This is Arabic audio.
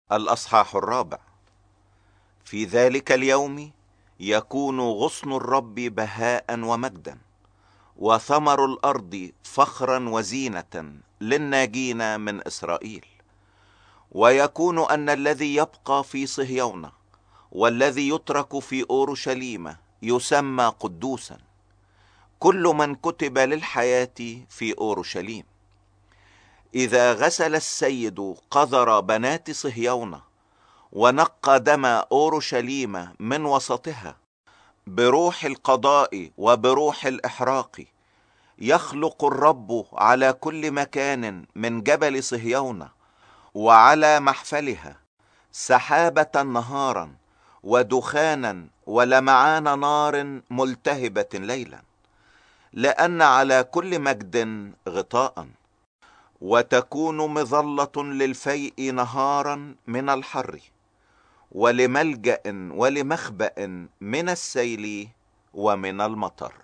الأصحاح 4. في ذلك اليوم يكون غصن الرب بهاء ومجدا، وثمر الأرض فخرا وزينة للناجين من إسرائيل. ويكون أن الذي يبقى في صهيون والذي يترك في أورشليم يسمى قدوسا، كل من كتب للحياة في أورشليم. إذا غسل السيد قذر بنات صهيون ونقى دم أورشليم من وسطها بروح القضاء وبروح الإحراق، يخلق الرب على كل مكان من جبل صهيون وعلى محفلها سحابة نهارا ودخانا ولمعان نار ملتهبة ليلا، لأن على كل مجد غطاء، وتكون مظلة للفيء نهارا من الحر، ولملجأ ولمخبأ من السيل ومن المطر.